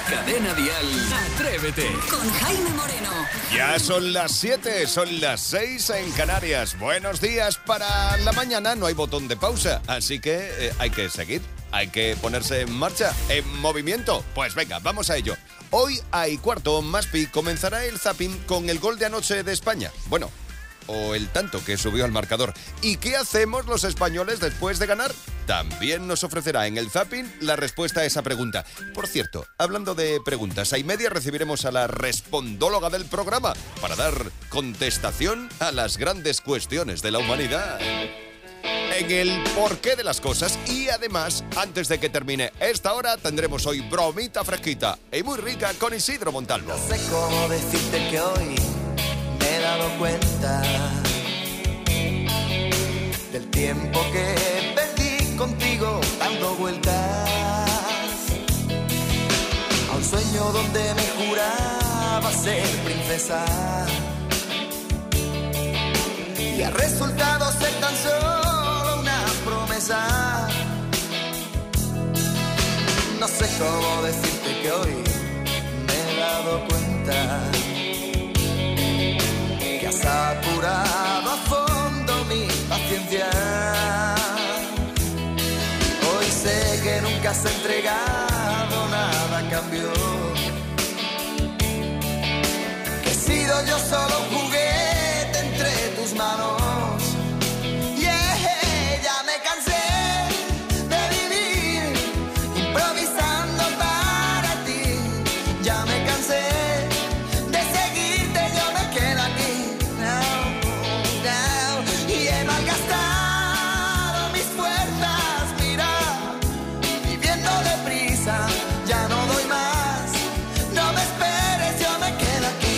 Cadena Dial, Atrévete. Con Jaime Moreno. Ya son las 7, son las 6 en Canarias. Buenos días para la mañana, no hay botón de pausa, así que hay que seguir, hay que ponerse en marcha, en movimiento. Pues venga, vamos a ello. Hoy a y cuarto, Maspi, comenzará el zapping con el gol de anoche de España. Bueno, o el tanto que subió al marcador. ¿Y qué hacemos los españoles después de ganar? También nos ofrecerá en el zapping la respuesta a esa pregunta. Por cierto, hablando de preguntas, a y media recibiremos a la respondóloga del programa para dar contestación a las grandes cuestiones de la humanidad. En el porqué de las cosas. Y además, antes de que termine esta hora, tendremos hoy bromita fresquita y muy rica con Isidro Montalvo. No sé cómo decirte que hoy me he dado cuenta del tiempo que perdí contigo dando vueltas a un sueño donde me juraba ser princesa y ha resultado ser tan solo una promesa. No sé cómo decirte que hoy me he dado cuenta que has apurado a fondo mi paciencia. Hoy sé que nunca has entregado nada a cambio, que he sido yo solo un juguete entre tus manos. Ya me cansé de vivir improvisando para ti. Ya me cansé de seguirte, yo me quedo aquí. Y he malgastado mis fuerzas, mira, viviendo deprisa. Ya no doy más, no me esperes, yo me quedo aquí.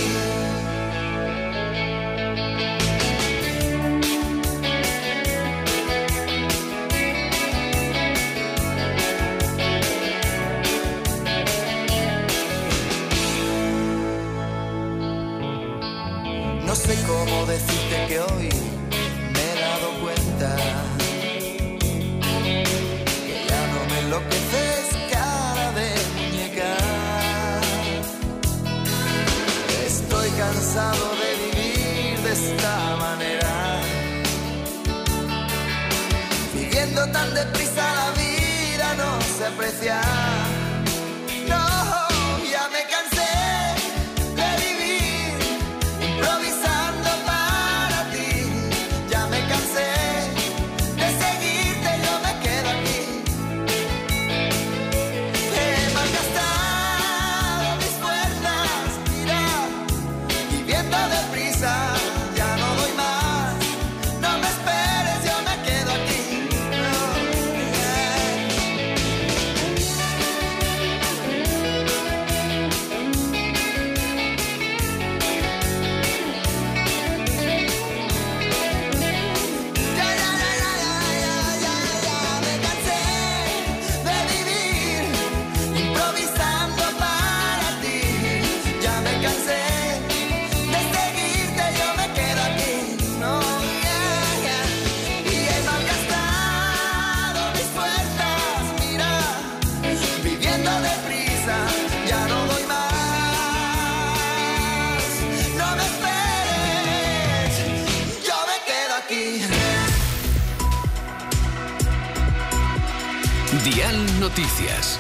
No sé cómo decirte que hoy me he dado cuenta que ya no me enloqueces cara de muñeca. Estoy cansado de vivir de esta manera, viviendo tan deprisa la vida no se aprecia. No, ya me cansé de vivir improvisando para ti. Ya me cansé de seguirte, yo me quedo aquí. He malgastado mis fuerzas, mira, viviendo deprisa. Ya no doy más, no me esperes, yo me quedo aquí. Dial Noticias.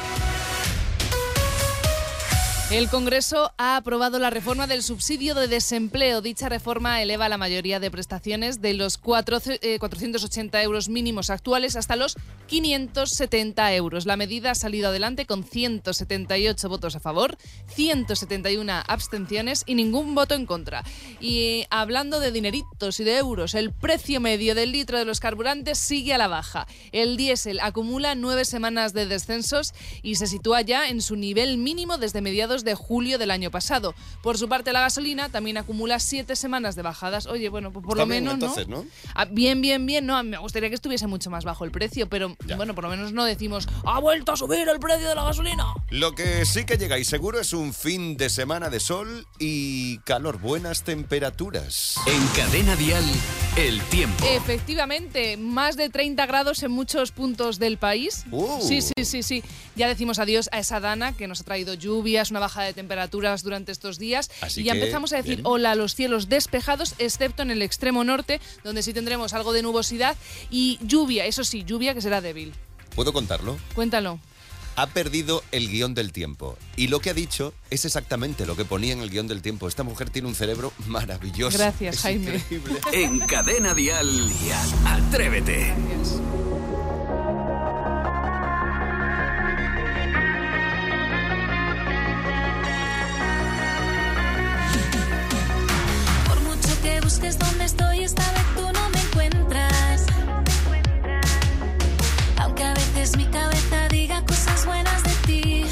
El Congreso ha aprobado la reforma del subsidio de desempleo. Dicha reforma eleva la mayoría de prestaciones de los 480 euros mínimos actuales hasta los 570 euros. La medida ha salido adelante con 178 votos a favor, 171 abstenciones y ningún voto en contra. Y hablando de dineritos y de euros, el precio medio del litro de los carburantes sigue a la baja. El diésel acumula 9 semanas de descensos y se sitúa ya en su nivel mínimo desde mediados datos de julio del año pasado. Por su parte, la gasolina también acumula 7 semanas de bajadas. Oye, bueno, pues por Está lo bien, menos, entonces, ¿no? ¿no? Bien, no, me gustaría que estuviese mucho más bajo el precio, pero Ya. bueno, por lo menos no decimos ¡ha vuelto a subir el precio de la gasolina! Lo que sí que llega y seguro es un fin de semana de sol y calor, buenas temperaturas. En Cadena Dial, el tiempo. Efectivamente, más de 30 grados en muchos puntos del país. Sí. Ya decimos adiós a esa dana que nos ha traído lluvias, una baja de temperaturas durante estos días. Así y ya que, empezamos a decir bien. hola a los cielos despejados, excepto en el extremo norte, donde sí tendremos algo de nubosidad y lluvia, eso sí, lluvia que será débil. ¿Puedo contarlo? Cuéntalo. Ha perdido el guión del tiempo. Y lo que ha dicho es exactamente lo que ponía en el guión del tiempo. Esta mujer tiene un cerebro maravilloso. Gracias, Es Jaime. increíble. En Cadena Dial, Atrévete. Gracias. Por mucho que busques dónde estoy, esta vez tú no me encuentras. Aunque a veces mi cabeza diga cosas buenas de ti.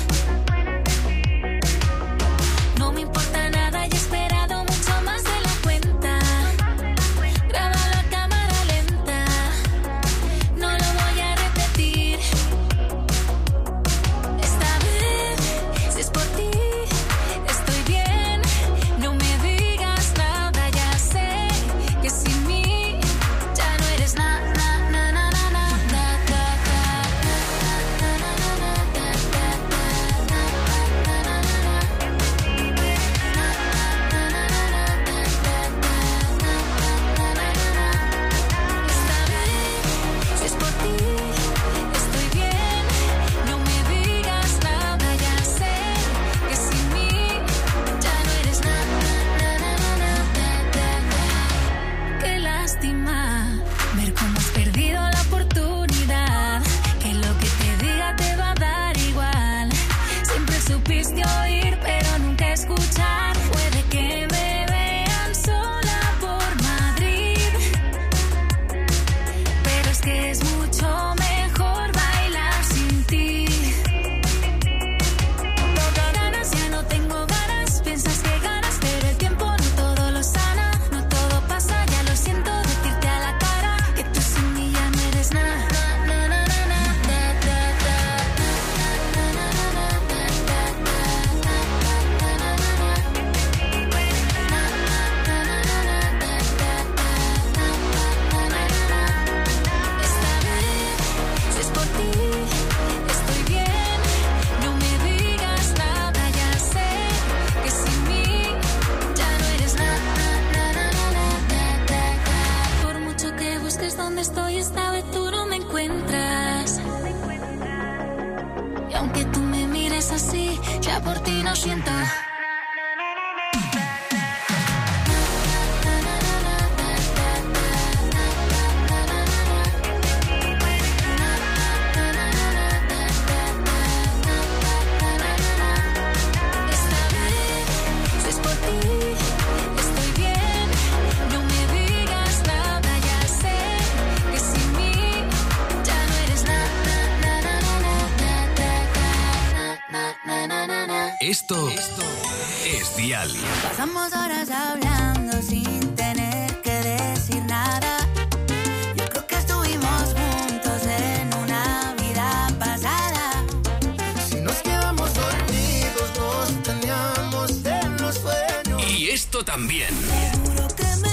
No me importa nada y he esperado mucho más de la cuenta. Grábalo a cámara lenta. No lo voy a repetir. Esta vez, si es por ti, estoy bien. No me digas nada, ya sé que sin mí ya no eres nada. Esta vez, si es por ti, estoy bien. No me digas nada, ya sé que sin mí ya no eres nada. Qué lástima ver cómo has perdido la oportunidad. Que lo que te diga te va a dar igual. Siempre supiste oír, pero nunca escuchar. Puede que me vean sola por Madrid, pero es que es mucho mejor bailar sin ti. Ganas, ya no tengo ganas. Piensas que ganas, pero el tiempo no todo lo sana. No todo pasa, ya lo siento decirte a la cara que tú sin mí ya no eres nada. Esta vez, si es por ti, estoy bien. No me digas nada, ya sé que sin mí ya no eres nada. Por mucho que busques dónde estoy, esta vez tú no me encuentras. Y aunque tú me mires así, ya por ti no siento. Esta vez, si es por ti, estoy bien. No me digas nada, ya sé que sin mí ya no eres nada. Esto es Dial. Pasamos horas hablando sin tener que decir nada. Yo creo que estuvimos juntos en una vida pasada. Si nos quedamos dormidos, nos teníamos en los sueños. Y esto también. Juro que me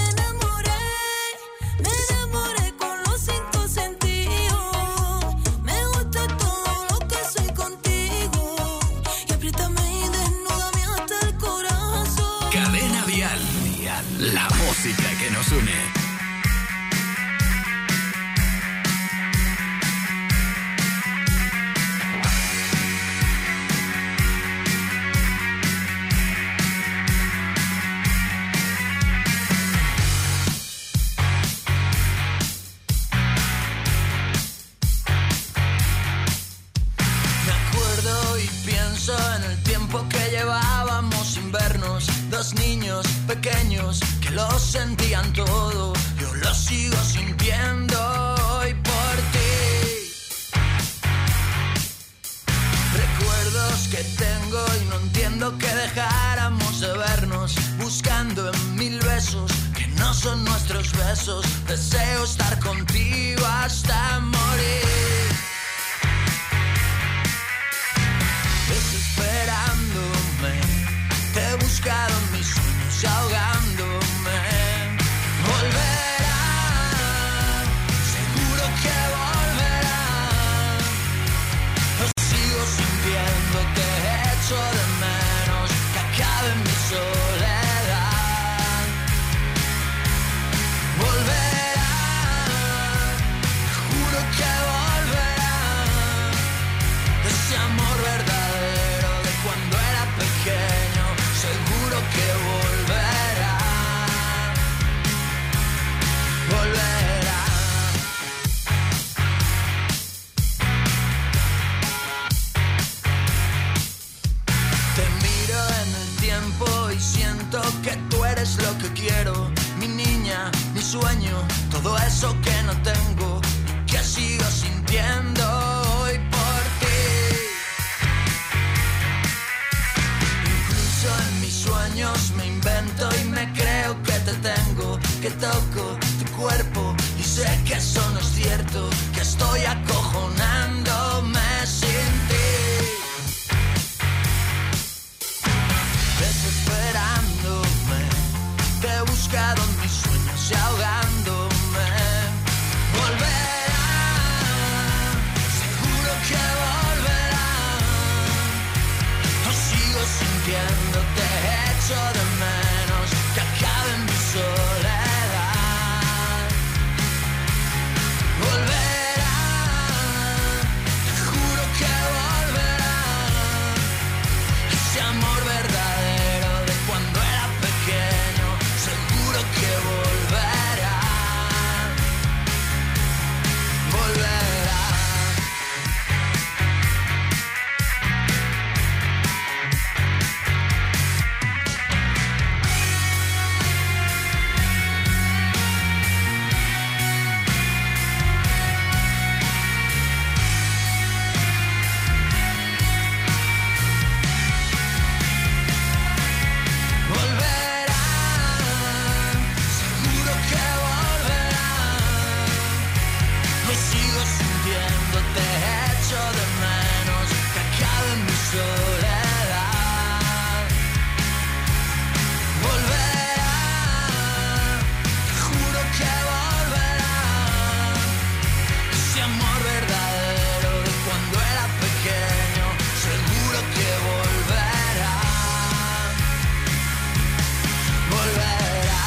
enamoré con los 5 sentidos. Me gusta todo lo que soy contigo. Y apriétame y desnúdame hasta el corazón. Cadena Dial. La música que nos une. Me acuerdo y pienso en el tiempo que llevábamos sin vernos. Dos niños pequeños que lo sentían todo. Yo lo sigo sintiendo hoy por ti. Recuerdos que tengo y no entiendo qué son nuestros besos. Deseo estar contigo hasta morir. Desesperándome, te he buscado en mis sueños y ahogándome. Volverá, seguro que volverá. Lo sigo sintiendo, te echo de menos, que acabe mi soledad. Volverá, juro que volverá. Ese amor verdadero de cuando era pequeño, seguro que volverá. Volverá. Te miro en el tiempo y siento que tú eres lo que quiero. Mi niña, mi sueño, todo eso que no tengo, que sigo sintiendo hoy por ti. Incluso en mis sueños me invento y me creo que te tengo, que toco tu cuerpo y sé que eso no es cierto, que estoy acojonándome sin ti. Desesperándome, te he buscado en mis sueños y ahogándome. Volverá, seguro que volverá. Lo sigo sintiendo, te echo de menos, que acabe mi soledad. Volverá, te juro que volverá. Ese amor verdadero de cuando era pequeño, seguro que volverá. Volverá. Volverá, seguro que volverá. Lo sigo sintiendo, te echo de menos, que acabe mi soledad. Volverá, te juro que volverá. Ese amor verdadero de cuando era pequeño, seguro que volverá. Volverá.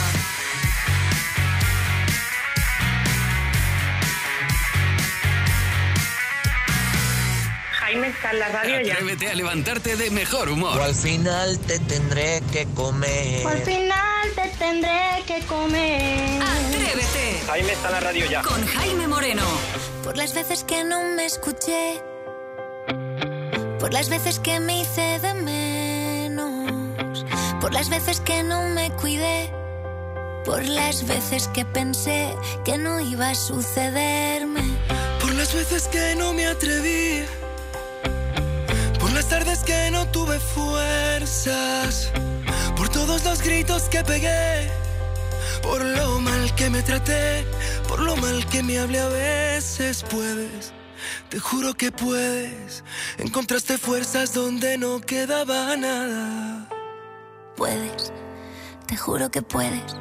Jaime está en la radio ya. Atrévete a levantarte de mejor humor. O al final te tendré que comer. Al final te tendré que comer. Atrévete Jaime está en la radio ya. con Jaime Moreno. Por las veces que no me escuché, por las veces que me hice de menos, por las veces que no me cuidé, por las veces que pensé que no iba a sucederme. Por las veces que no me atreví, por las tardes que no tuve fuerzas, por todos los gritos que pegué, por lo mal que me traté, por lo mal que me hablé a veces. Puedes, te juro que puedes, encontraste fuerzas donde no quedaba nada. Puedes, te juro que puedes.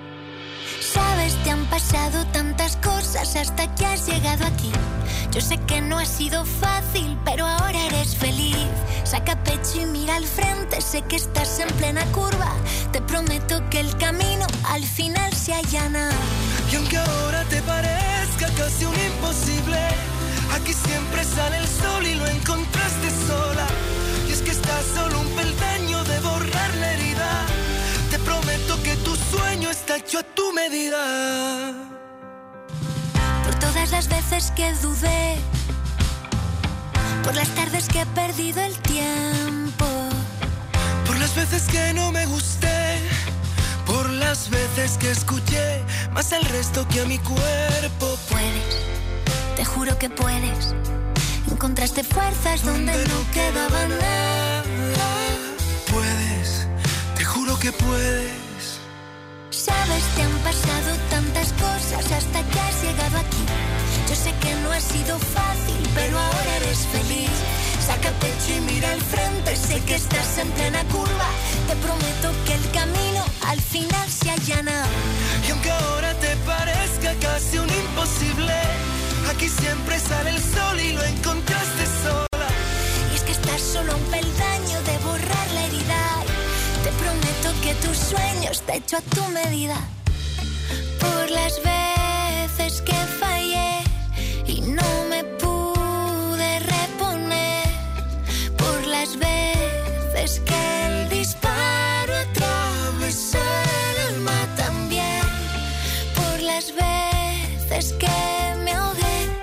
Sabes, te han pasado tantas cosas hasta que has llegado aquí. Yo sé que no ha sido fácil, pero ahora eres feliz. Saca pecho y mira al frente, sé que estás en plena curva. Te prometo que el camino al final se allana. Y aunque ahora te parezca casi un imposible, aquí siempre sale el sol y lo encontraste sola. Y es que estás solo un peldaño de borrar la herida. Te prometo que tu sueño está hecho a tu medida. Por todas las veces que dudé, por las tardes que he perdido el tiempo, Por las veces que no me gusté, por las veces que escuché más al resto que a mi cuerpo. puedes, te juro que puedes. Encontraste fuerzas donde no quedaba nada. Puedes, te juro que puedes. Sabes, te han pasado tantas cosas hasta que has llegado aquí. Yo sé que no ha sido fácil, pero ahora eres feliz. Saca pecho y mira al frente, sé que estás en plena curva. Te prometo que el camino al final se allana. Y aunque ahora te parezca casi un imposible, aquí siempre sale el sol y lo encontraste sola. Y es que estás solo a un peldaño de borrar la herida. Te prometo que tus sueños te echo a tu medida. Por las veces que fallé y no me pude reponer, por las veces que el disparo atravesó el alma también, por las veces que me ahogué.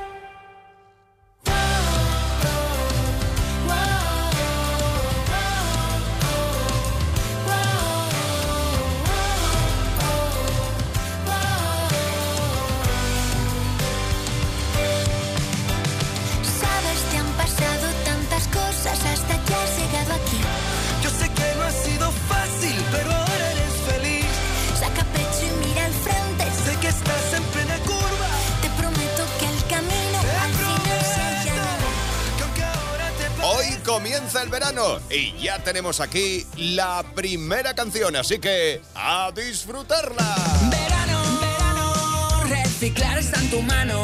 Hasta que has llegado aquí. Yo sé que no ha sido fácil, pero ahora eres feliz. Saca pecho y mira al frente. Sé que estás en plena curva. Te prometo que el camino al final se allana. Hoy comienza el verano y ya tenemos aquí la primera canción, así que ¡a disfrutarla! Verano, verano, reciclar está en tu mano.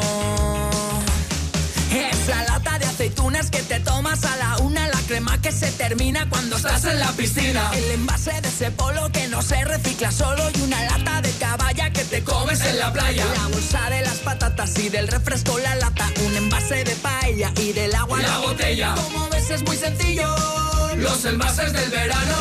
Esa lata de aceitunas que te tomas a la una, la crema que se termina cuando estás en la piscina, el envase de ese polo que no se recicla solo y una lata de caballa que te comes en la playa, la bolsa de las patatas y del refresco la lata, un envase de paella y del agua la botella. Como ves es muy sencillo, los envases del verano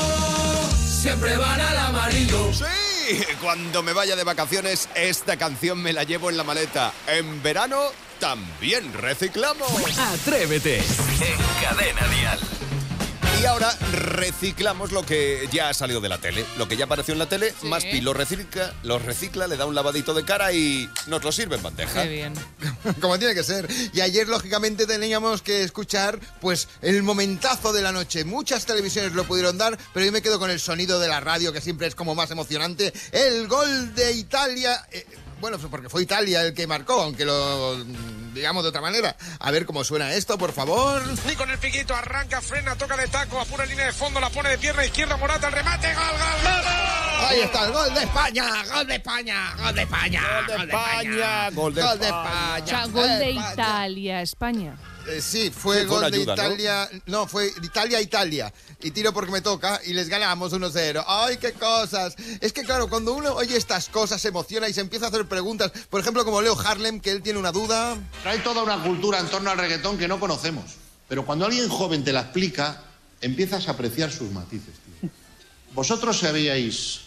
siempre van al amarillo. ¡Sí! Cuando me vaya de vacaciones, esta canción me la llevo en la maleta. En verano también reciclamos. Atrévete en Cadena Dial. Y ahora reciclamos lo que ya ha salido de la tele. Lo que ya apareció en la tele, sí. Maspi lo recicla, le da un lavadito de cara y nos lo sirve en bandeja. Qué bien. Como tiene que ser. Y ayer, lógicamente, teníamos que escuchar pues el momentazo de la noche. Muchas televisiones lo pudieron dar, pero yo me quedo con el sonido de la radio, que siempre es como más emocionante. El gol de Italia... Bueno, porque fue Italia el que marcó, aunque lo digamos de otra manera. A ver cómo suena esto, por favor. Nico en el piquito, arranca, frena, toca de taco, apura línea de fondo, la pone de pierna izquierda, Morata, el remate, gol, gol, gol, gol. Ahí está el gol de España, gol de España, gol de España, gol de España, gol de España. O sea, gol de Italia, España. Sí, fue gol de Italia, ¿no? Fue Italia. Y tiro porque me toca y les ganamos 1-0. ¡Ay, qué cosas! Es que claro, cuando uno oye estas cosas se emociona y se empieza a hacer preguntas. Por ejemplo, como Leo Harlem, que él tiene una duda. Hay toda una cultura en torno al reggaetón que no conocemos. Pero cuando alguien joven te la explica, empiezas a apreciar sus matices, tío. ¿Vosotros sabíais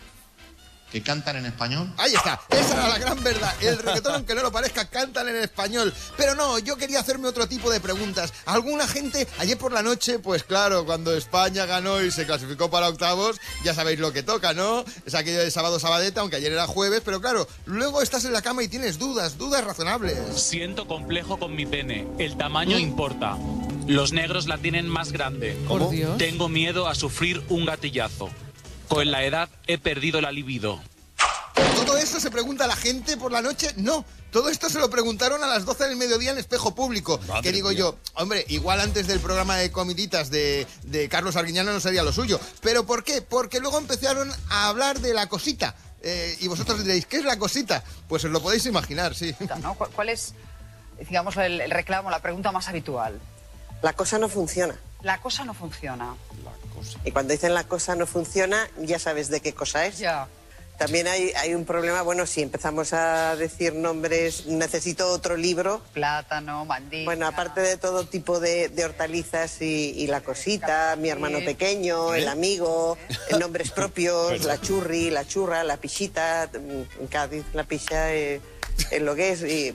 que cantan en español? Ahí está, esa era la gran verdad. El reggaetón, aunque no lo parezca, cantan en español. Pero no, yo quería hacerme otro tipo de preguntas. Alguna gente, ayer por la noche, pues claro, cuando España ganó y se clasificó para octavos, ya sabéis lo que toca, ¿no? Es aquello de sábado sabadeta, aunque ayer era jueves, pero claro, luego estás en la cama y tienes dudas razonables. Siento complejo con mi pene, el tamaño importa. Los negros la tienen más grande. ¿Cómo? Por Dios. Tengo miedo a sufrir un gatillazo. Con la edad he perdido la libido. ¿Todo eso se pregunta a la gente por la noche? No, todo esto se lo preguntaron a las 12 del mediodía en Espejo Público. Madre que digo mía. Yo, hombre, igual antes del programa de comiditas de Carlos Arguiñano no sería lo suyo. ¿Pero por qué? Porque luego empezaron a hablar de la cosita. Y vosotros diréis, ¿qué es la cosita? Pues os lo podéis imaginar, sí. ¿No? ¿Cuál es, digamos, el reclamo, la pregunta más habitual? La cosa no funciona. La cosa no funciona. Y cuando dicen la cosa no funciona, ya sabes de qué cosa es. Ya. También hay un problema, bueno, si empezamos a decir nombres, necesito otro libro. Plátano, mandíbula. Bueno, aparte de todo tipo de hortalizas y la cosita, mi hermano pequeño, el amigo, nombres propios, la churri, la churra, la pichita, en Cádiz la picha, en lo que es. Y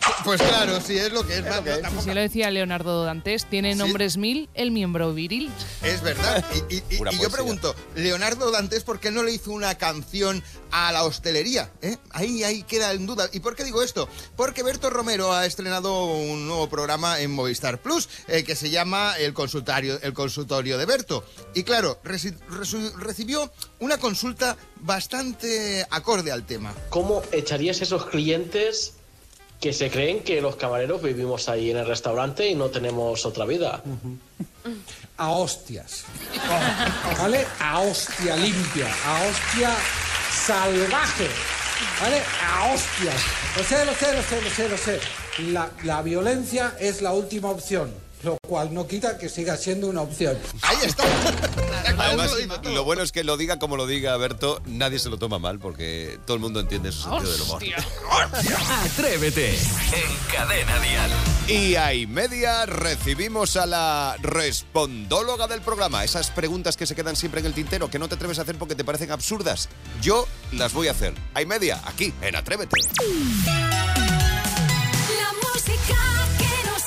Pues claro, sí, es lo que es. Si lo decía Leonardo Dantes, tiene nombres 1000 el miembro viril. Es verdad. Y yo pregunto, Leonardo Dantes, ¿por qué no le hizo una canción a la hostelería? Ahí queda en duda. ¿Y por qué digo esto? Porque Berto Romero ha estrenado un nuevo programa en Movistar Plus que se llama El Consultorio de Berto. Y claro, recibió una consulta bastante acorde al tema. ¿Cómo echarías esos clientes que se creen que los camareros vivimos ahí en el restaurante y no tenemos otra vida? A hostias. ¿Vale? A hostia limpia, a hostia salvaje. ¿Vale? A hostias. Lo sé. La violencia es la última opción, lo cual no quita que siga siendo una opción. Ahí está. Además, lo bueno es que lo diga como lo diga Berto, nadie se lo toma mal porque todo el mundo entiende su sentido del humor. Atrévete en Cadena Dial. Y a y media recibimos a la respondóloga del programa. Esas preguntas que se quedan siempre en el tintero, que no te atreves a hacer porque te parecen absurdas. Yo las voy a hacer. A y media, aquí, en Atrévete. La música que nos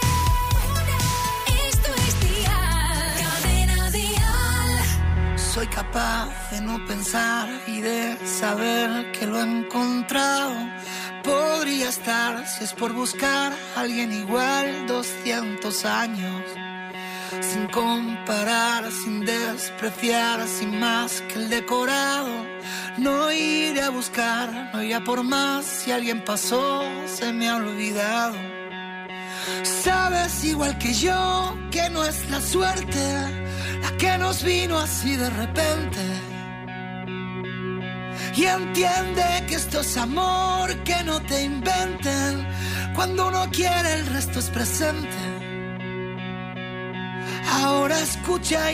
une. Esto es Dial. Cadena Dial. Soy capaz de no pensar y de saber que lo he encontrado. Podría estar, si es por buscar a alguien igual, 200 años. Sin comparar, sin despreciar, sin más que el decorado. No iré a buscar, no iré a por más. Si alguien pasó, se me ha olvidado. Sabes igual que yo que no es la suerte la que nos vino así de repente. Y entiende que esto es amor, que no te inventen. Cuando uno quiere el resto es presente. Ahora escucha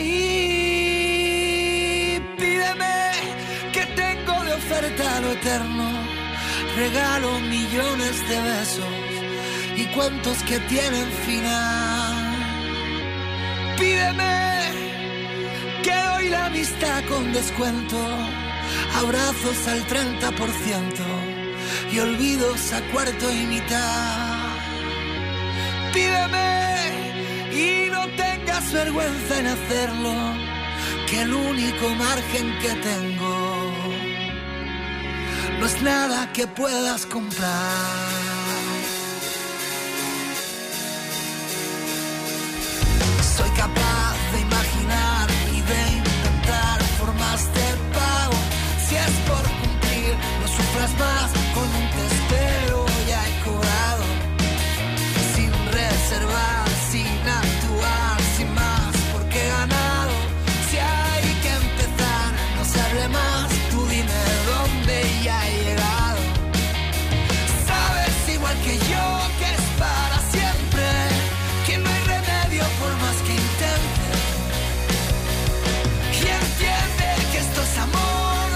y pídeme que tengo de oferta lo eterno. Regalo millones de besos y cuentos que tienen final. Pídeme que doy la amistad con descuento. Abrazos al 30% y olvidos a cuarto y mitad. Pídeme y no tengas vergüenza en hacerlo, que el único margen que tengo no es nada que puedas comprar. Soy capaz de imaginar y de inventar formas de pago. Si es por cumplir, no sufras más, con un te espero ya he cobrado. Sin reservar, sin actuar, sin más, porque he ganado. Si hay que empezar, no se hable más, tú dime dónde ya he llegado. Sabes igual que yo que es para siempre, que no hay remedio por más que intente. Y entiende que esto es amor.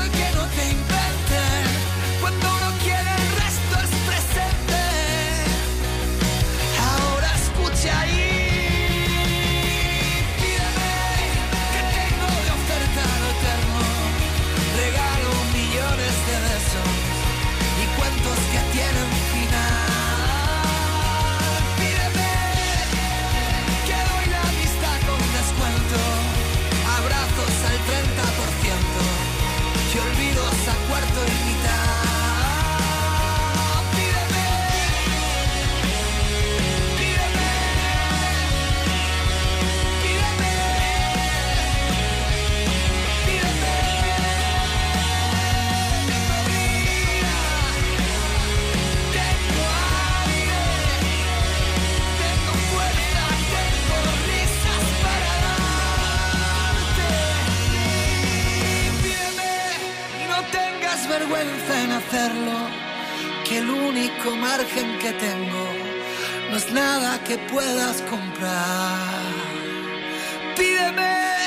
En hacerlo, que el único margen que tengo no es nada que puedas comprar. Pídeme.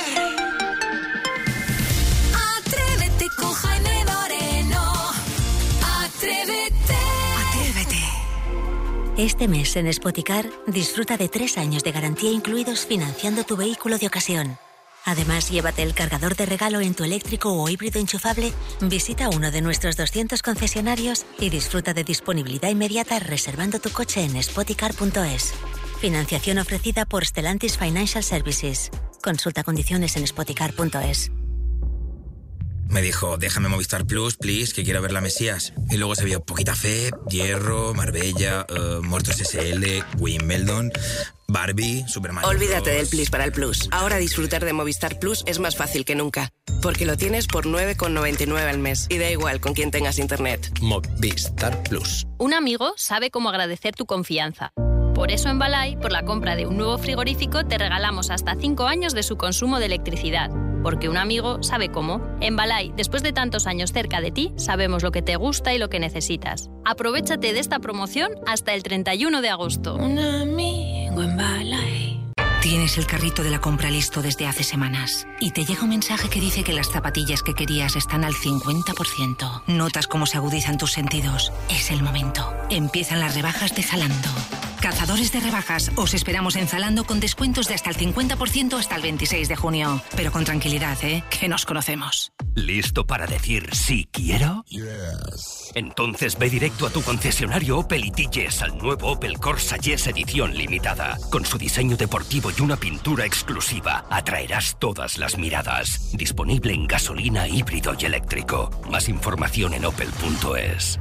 Atrévete con Jaime Moreno. Atrévete. Atrévete. Este mes en Spoticar disfruta de 3 años de garantía incluidos financiando tu vehículo de ocasión. Además, llévate el cargador de regalo en tu eléctrico o híbrido enchufable, visita uno de nuestros 200 concesionarios y disfruta de disponibilidad inmediata reservando tu coche en spoticar.es. Financiación ofrecida por Stellantis Financial Services. Consulta condiciones en spoticar.es. Me dijo, déjame Movistar Plus, please, que quiero ver la Mesías. Y luego se vio Poquita Fe, Hierro, Marbella, Muertos S.L., Wimbledon, Barbie, Superman. Olvídate del Plus para el Plus. Ahora disfrutar de Movistar Plus es más fácil que nunca. Porque lo tienes por 9,99 al mes. Y da igual con quién tengas internet. Movistar Plus. Un amigo sabe cómo agradecer tu confianza. Por eso en Balay, por la compra de un nuevo frigorífico, te regalamos hasta 5 años de su consumo de electricidad. Porque un amigo sabe cómo. En Balay, después de tantos años cerca de ti, sabemos lo que te gusta y lo que necesitas. Aprovéchate de esta promoción hasta el 31 de agosto. Un amigo en Balay. Tienes el carrito de la compra listo desde hace semanas y te llega un mensaje que dice que las zapatillas que querías están al 50%. Notas cómo se agudizan tus sentidos. Es el momento. Empiezan las rebajas de Zalando. Cazadores de rebajas, os esperamos en Zalando con descuentos de hasta el 50% hasta el 26 de junio. Pero con tranquilidad, que nos conocemos. ¿Listo para decir sí quiero? Yes. Entonces ve directo a tu concesionario Opel y di yes al nuevo Opel Corsa Yes edición limitada. Con su diseño deportivo y una pintura exclusiva, atraerás todas las miradas. Disponible en gasolina, híbrido y eléctrico. Más información en opel.es.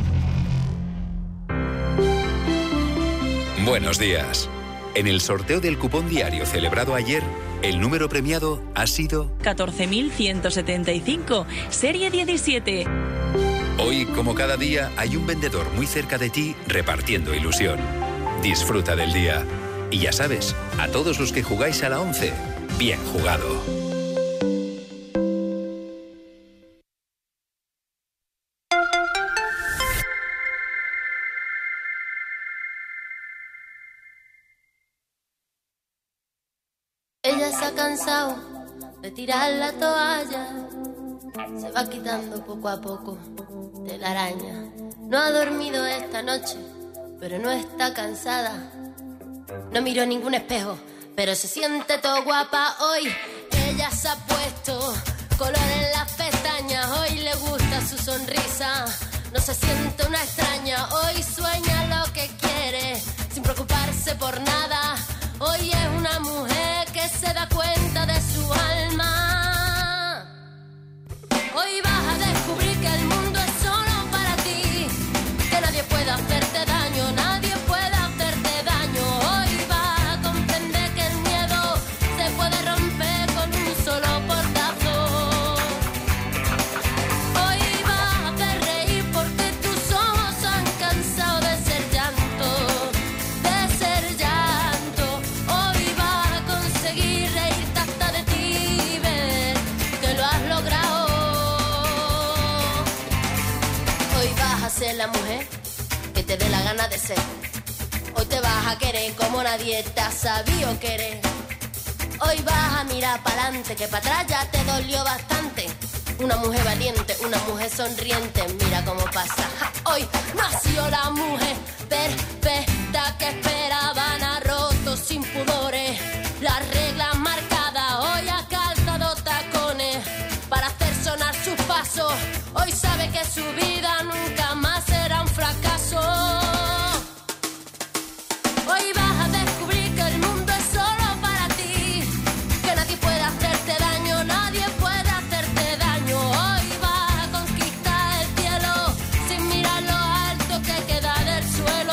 Buenos días. En el sorteo del cupón diario celebrado ayer, el número premiado ha sido 14.175, serie 17. Hoy, como cada día, hay un vendedor muy cerca de ti repartiendo ilusión. Disfruta del día. Y ya sabes, a todos los que jugáis a la 11, bien jugado. Ella se ha cansado de tirar la toalla, se va quitando poco a poco de la araña. No ha dormido esta noche, pero no está cansada. No miró ningún espejo, pero se siente todo guapa hoy. Ella se ha puesto color en las pestañas, hoy le gusta su sonrisa. No se siente una extraña, hoy sueña lo que quiere, sin preocuparse por nada. Hoy es una mujer que se da cuenta de su alma. Hoy vas a descubrir que el mundo es solo para ti, que nadie puede hacerte daño, nadie puede hacerte daño. Hoy vas a comprender que el miedo se puede romper con un solo portazo. Hoy vas a hacer reír porque tus ojos han cansado de ser llanto, de ser llanto. Hoy vas a conseguir reírte hasta de ti y ver que lo has logrado. Hoy vas a ser la mujer que te dé la gana de ser. Hoy te vas a querer como nadie te ha sabido querer. Hoy vas a mirar para adelante, que para atrás ya te dolió bastante. Una mujer valiente, una mujer sonriente, mira cómo pasa. Hoy nació la mujer perfecta que esperaban, ha roto sin pudores las reglas marcadas. Hoy ha calzado tacones para hacer sonar sus pasos. Hoy sabe que su vida nunca más será un fracaso. Hoy vas a descubrir que el mundo es solo para ti, que nadie puede hacerte daño, nadie puede hacerte daño. Hoy vas a conquistar el cielo sin mirar lo alto que queda del suelo.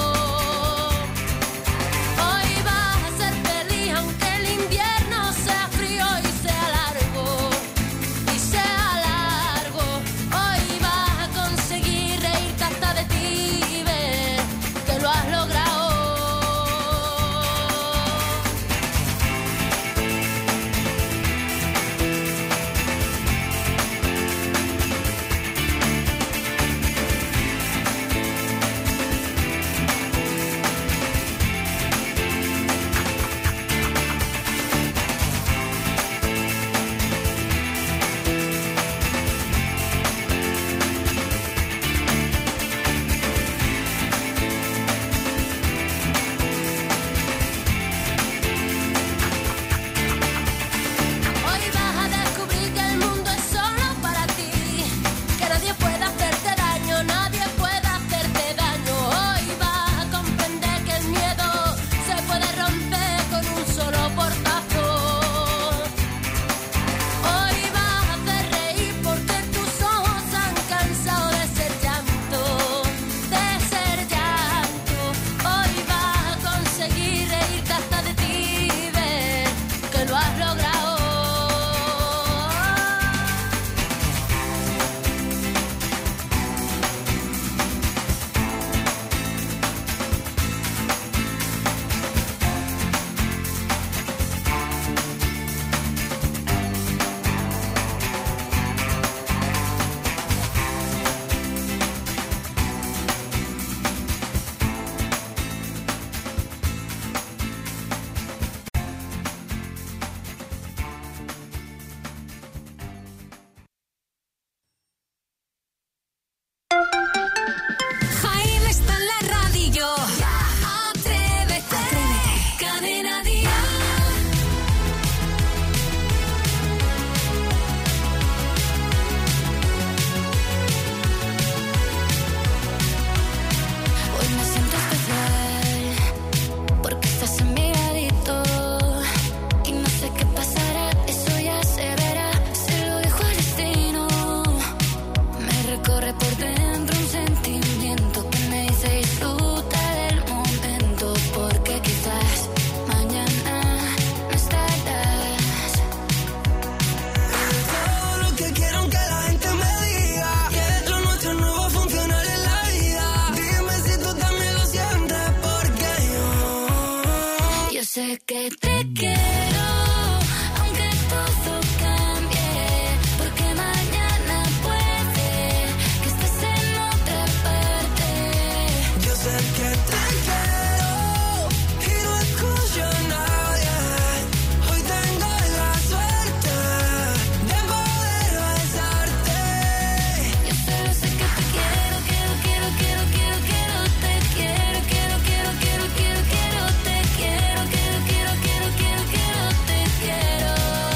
Hoy vas a ser feliz aunque el invierno sea frío y sea largo, y sea largo. Hoy vas a conseguir reír que te quiero, aunque todo cambie, porque mañana puede que estés en otra parte. Yo sé que te quiero y no escucho a nadie. Hoy tengo la suerte de poder besarte. Yo solo sé que te quiero, te quiero, te quiero, te quiero, te quiero, te quiero, te quiero.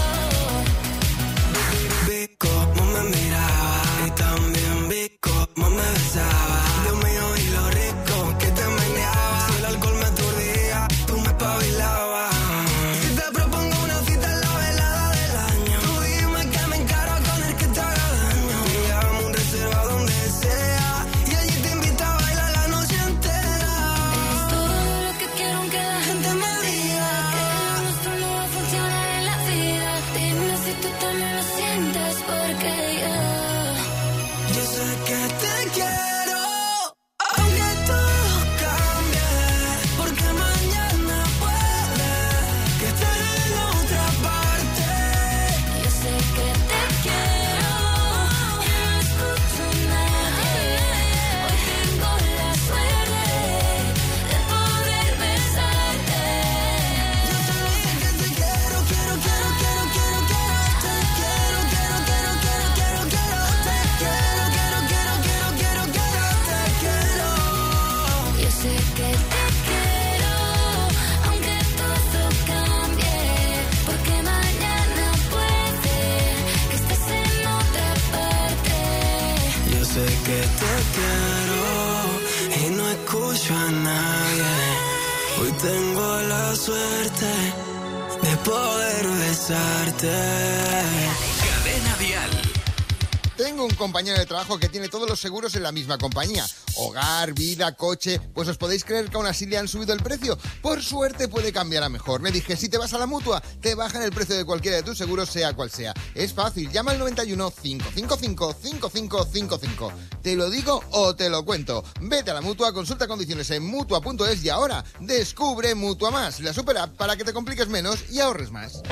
Vi cómo me miraba y también vi cómo me besaba. Dios mío, y lo rico que te meneaba. Si el alcohol me aturdía, tú me espabilabas. Si te propongo una cita en la velada del año, tú dime que me encaro con el que te haga daño. Pillamos un reserva donde sea y allí te invito a bailar la noche entera. Es todo lo que quiero aunque la gente me diga que lo nuestro no va a funcionar en la vida. Dime si tú también lo sientes, porque Yo sé que te quiero, aunque todo cambie, porque mañana puede que estés en otra parte. yo sé que te quiero, y no escucho a nadie. Hoy tengo la suerte de poder besarte. Yo solo sé que te quiero, quiero, quiero, quiero, quiero, quiero. Te quiero, quiero, quiero, quiero, quiero, quiero. Te quiero, quiero, quiero, quiero, quiero, quiero. Te quiero. Yo sé que te quiero, aunque todo cambie, porque mañana puede que estés en otra parte. Yo sé que te quiero y no escucho a nadie. Hoy tengo la suerte de poder besarte. Cadena Dial. Tengo un compañero de trabajo que tiene todos los seguros en la misma compañía. Hogar, vida, coche... Pues os podéis creer que aún así le han subido el precio. Por suerte puede cambiar a mejor. Le dije, si te vas a la Mutua, te bajan el precio de cualquiera de tus seguros, sea cual sea. Es fácil, llama al 91 555 5555. ¿Te lo digo o te lo cuento? Vete a la Mutua, consulta condiciones en Mutua.es y ahora descubre Mutua Más, la super app para que te compliques menos y ahorres más.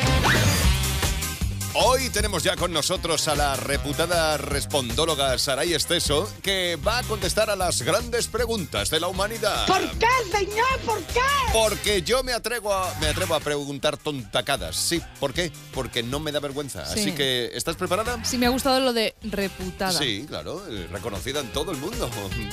Hoy tenemos ya con nosotros a la reputada respondóloga Saray Esteso, que va a contestar a las grandes preguntas de la humanidad. ¿Por qué, señor? ¿Por qué? Porque yo me atrevo a preguntar tontacadas. Sí, ¿por qué? Porque no me da vergüenza. Sí. Así que, ¿estás preparada? Sí, me ha gustado lo de reputada. Sí, claro, reconocida en todo el mundo.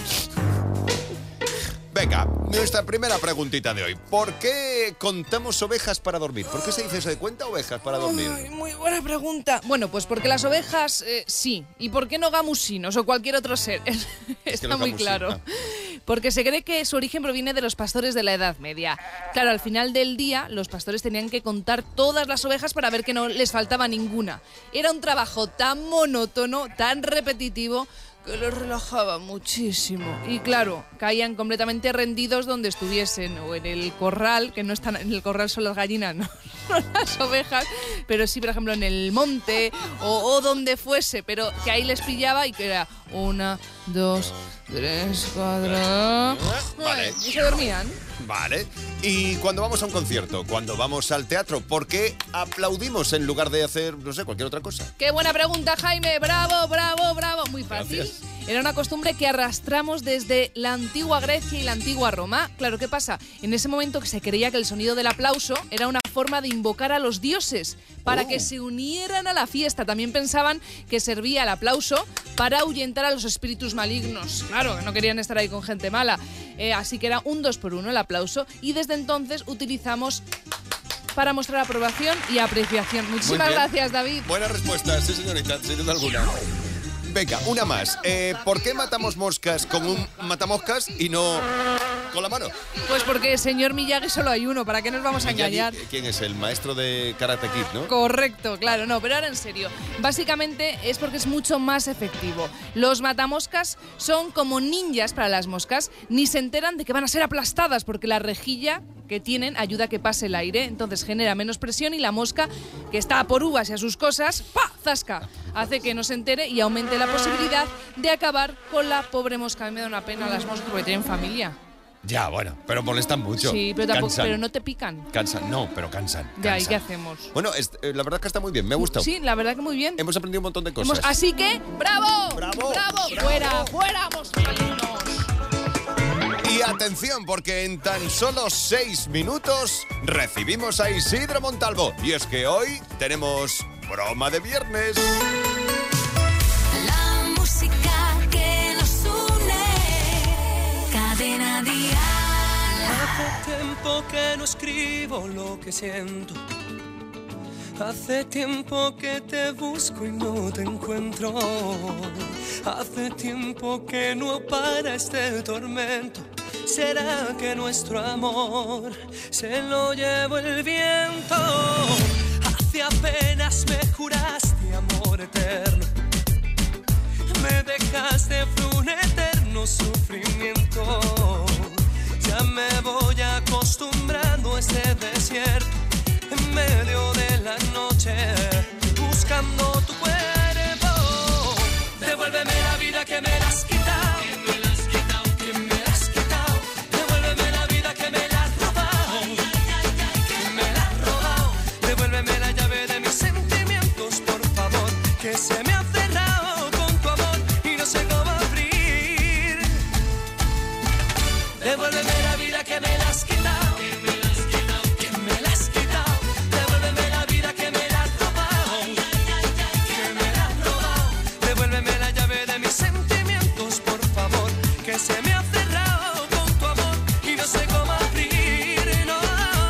Venga, nuestra primera preguntita de hoy. ¿Por qué contamos ovejas para dormir? ¿Por qué se dice eso de cuenta ovejas para dormir? Ay, muy buena pregunta. Bueno, pues porque las ovejas sí. ¿Y por qué no gamusinos o cualquier otro ser? Está los muy gamusinos, claro. Porque se cree que su origen proviene de los pastores de la Edad Media. Claro, al final del día, los pastores tenían que contar todas las ovejas para ver que no les faltaba ninguna. Era un trabajo tan monótono, tan repetitivo, que los relajaba muchísimo. Y claro, caían completamente rendidos donde estuviesen, o en el corral, que no están en el corral, son las gallinas, no las ovejas, pero sí, por ejemplo, en el monte o donde fuese, pero que ahí les pillaba y que era 1, 2, 3, 4... Vale. Y se dormían. Vale. Y cuando vamos a un concierto, cuando vamos al teatro, ¿por qué aplaudimos en lugar de hacer, no sé, cualquier otra cosa? ¡Qué buena pregunta, Jaime! ¡Bravo, bravo, bravo! Muy fácil. Gracias. Era una costumbre que arrastramos desde la antigua Grecia y la antigua Roma. Claro, ¿qué pasa? En ese momento que se creía que el sonido del aplauso era una forma de invocar a los dioses para que se unieran a la fiesta. También pensaban que servía el aplauso para ahuyentar a los espíritus malignos. Claro, que no querían estar ahí con gente mala. Así que era un 2 por 1 el aplauso. Y desde entonces utilizamos para mostrar aprobación y apreciación. Muchísimas gracias, David. Buena respuesta, sí, señorita, sin duda alguna. Venga, una más. ¿Por qué matamos moscas con un matamoscas y no con la mano? Pues porque, señor Miyagi, solo hay uno. ¿Para qué nos vamos a Miyagi, engañar? ¿quién es? El maestro de Karate Kid, ¿no? Correcto, claro, no, pero ahora en serio. Básicamente es porque es mucho más efectivo. Los matamoscas son como ninjas para las moscas. Ni se enteran de que van a ser aplastadas porque la rejilla que tienen ayuda a que pase el aire. Entonces genera menos presión y la mosca, que está por uvas y a sus cosas, ¡pa! ¡Zasca! Hace que no se entere y aumente la posibilidad de acabar con la pobre mosca. A mí me da una pena las moscas porque tienen familia. Ya, bueno, pero molestan mucho. Sí, pero tampoco, Cansan. pero no te pican. Cansan, no, pero cansan. Ya, ¿y cansan. qué hacemos? Bueno, la verdad es que está muy bien, me ha gustado. Sí, la verdad que muy bien. Hemos aprendido un montón de cosas. Así que, ¡bravo! ¡Bravo! ¡Bravo! ¡Bravo! ¡Fuera! ¡Fuera, moscalinos! Y atención, porque en tan solo 6 minutos recibimos a Isidro Montalvo. Y es que hoy tenemos broma de viernes. La música que nos une. Cadena Dial. Hace tiempo que no escribo lo que siento. Hace tiempo que te busco y no te encuentro. Hace tiempo que no para este tormento. ¿Será que nuestro amor se lo llevó el viento? Hace apenas me juraste amor eterno. Me dejaste fue un eterno sufrimiento. Ya me voy acostumbrando a este desierto. En medio de la noche, buscando tu cuerpo. Devuélveme la vida que me la has quitado. Que me la has quitado, que me la has quitado. Devuélveme la vida que me la has robado. Que me la has robado. Devuélveme la llave de mis sentimientos, por favor. Que se me ha cerrado con tu amor y no sé cómo abrir. Devuélveme la vida que me la has quitado. Se me ha cerrado con tu amor y no sé cómo abrir, no.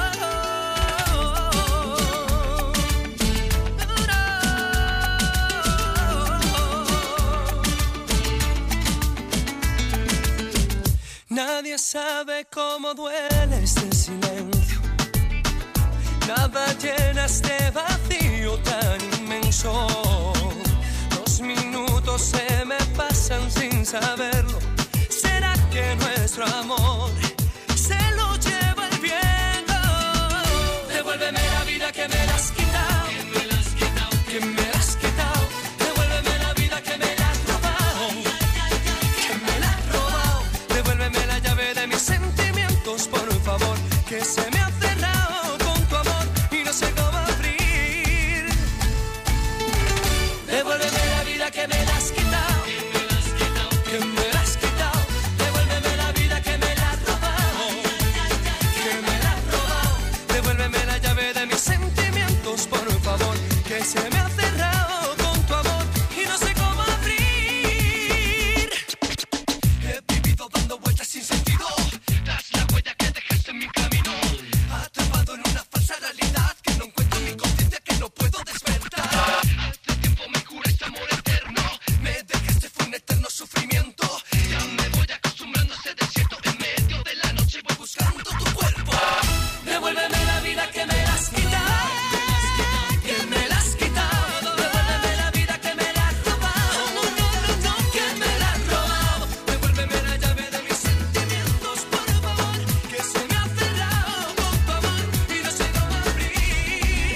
Nadie sabe cómo duele este silencio. Nada llena este vacío tan inmenso. 2 minutos se me pasan sin saberlo. ¿Será que nuestro amor se lo lleva el viento? Devuélveme la vida que me la has quitado. Que me la has quitado, que me la has quitado. Devuélveme la vida que me la has robado. Que me la has robado. Devuélveme la llave de mis sentimientos, por favor. Que se me ha cerrado con tu amor y no sé cómo abrir. Devuélveme la vida que me la has quitado. Que me la has quitado. Devuélveme la vida que me la has robado. Que me la has robado. Devuélveme la llave de mis sentimientos, por favor. Que se me ha cerrado con tu amor y no sé cómo abrir. He vivido dando vueltas sin sentido. Tras la huella que dejaste en mi camino. Atrapado en una falsa realidad que no encuentro en mi conciencia, que no puedo despertar. Hace tiempo me juraste amor eterno. Me dejaste fue un eterno sufrimiento. Ya me voy acostumbrando a este desierto. En medio de la noche voy buscando tu cuerpo. Devuélveme la vida que me la has quitado. Que me la has quitado. Devuélveme la vida que me la has robado. Que me la has robado. Devuélveme la llave de mis sentimientos, por favor. Que se me ha cerrado con tu amor y no sé cómo abrir.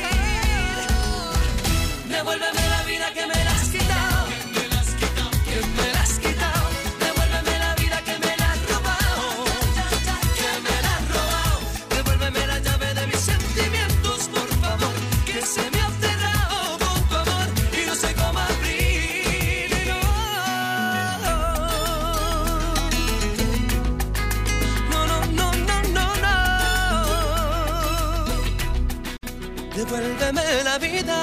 Devuélveme la vida que me la has quitado. Que me la has quitado. Devuélveme la vida que me la has robado. Que me la has robado. Devuélveme la llave de mis sentimientos, por favor. Que se me ha cerrado con tu amor y no sé cómo abrir. No. Devuélveme la vida.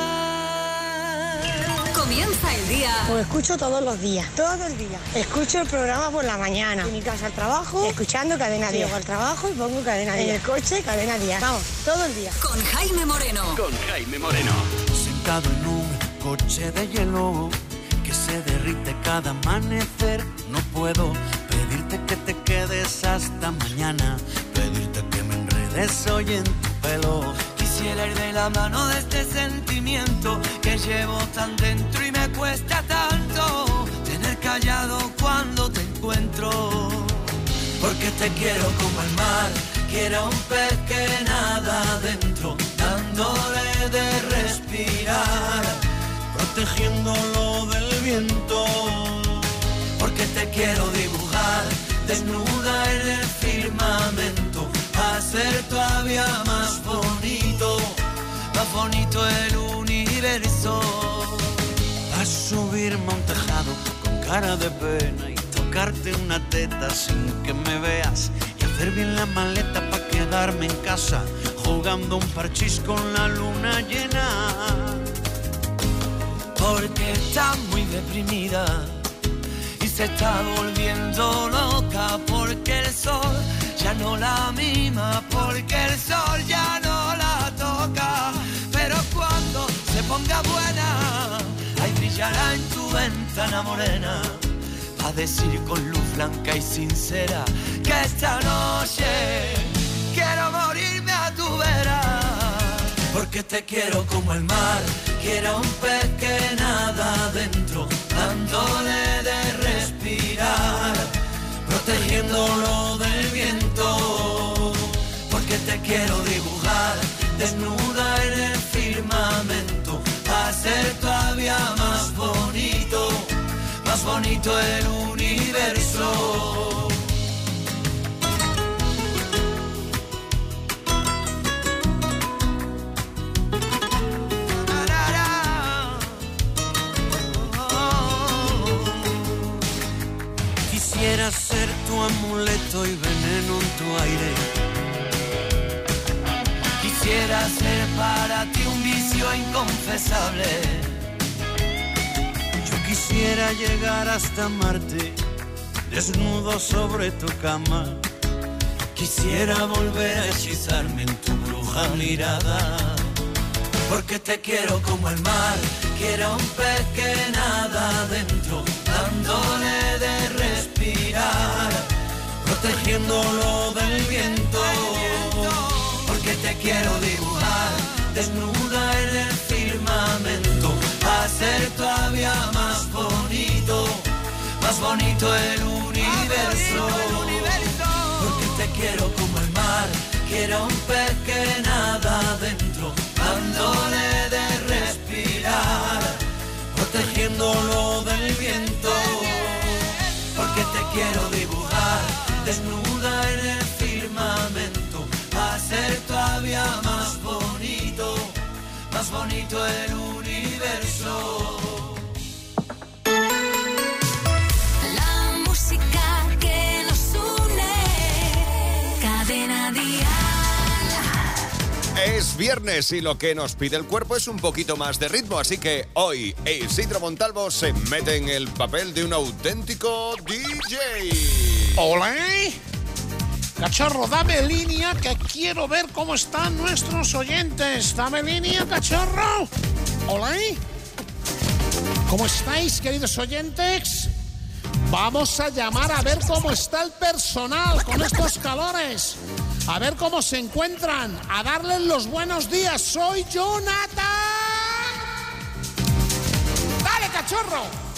Comienza el día. Pues escucho todos los días, todo el día. Escucho el programa por la mañana. En mi casa al trabajo, escuchando Cadena Dial. Llego al trabajo y pongo Cadena Dial. En el coche, Cadena Dial. Vamos, todo el día. Con Jaime Moreno. Con Jaime Moreno. Sentado en un coche de hielo que se derrite cada amanecer. No puedo pedirte que te quedes hasta mañana, pedirte que me enredes hoy en tu pelo. Quisiera ir de la mano de este sentimiento que llevo tan dentro y me cuesta tanto tener callado cuando te encuentro. Porque te quiero como el mar, quiero un pez que nada adentro, dándole de respirar, protegiéndolo del viento. Porque te quiero dibujar desnuda en el firmamento. firmamento, hacer todavía más bonito el universo. A subirme a un tejado con cara de pena y tocarte una teta sin que me veas y hacer bien la maleta para quedarme en casa jugando un parchís con la luna llena. Porque está muy deprimida y se está volviendo loca porque el sol ya no la mima, porque el sol ya no la toca. Pero cuando se ponga buena, ahí brillará en tu ventana morena, a decir con luz blanca y sincera que esta noche quiero morirme a tu vera. Porque te quiero como el mar, quiero un pez que nada adentro, dándole de respirar, protegiéndolo del viento. Porque te quiero dibujar desnuda en el firmamento, hacer todavía más bonito el universo. Quisiera ser tu amuleto y veneno en tu aire. Quisiera ser para ti un vicio inconfesable. Yo quisiera llegar hasta Marte, desnudo sobre tu cama. Quisiera volver a hechizarme en tu bruja mirada. Porque te quiero como el mar, quiero un pez que nada adentro, dándole de respirar, protegiéndolo del viento. Porque te quiero dibujar desnuda en el firmamento, hacer todavía más bonito el universo. Porque te quiero como el mar, quiero un pez que nada adentro, dándole de respirar, protegiéndolo del viento. Porque te quiero dibujar desnuda en el firmamento, hacer todavía más bonito el universo. La música que nos une, Cadena Dial. Es viernes y lo que nos pide el cuerpo es un poquito más de ritmo, así que hoy Isidro Montalvo se mete en el papel de un auténtico DJ. ¡Hola! Cachorro, dame línea que quiero ver cómo están nuestros oyentes. Dame línea, cachorro. Hola. ¿Cómo estáis, queridos oyentes? Vamos a llamar a ver cómo está el personal con estos calores. A ver cómo se encuentran. A darles los buenos días. Soy Jonathan. ¡Dale, cachorro!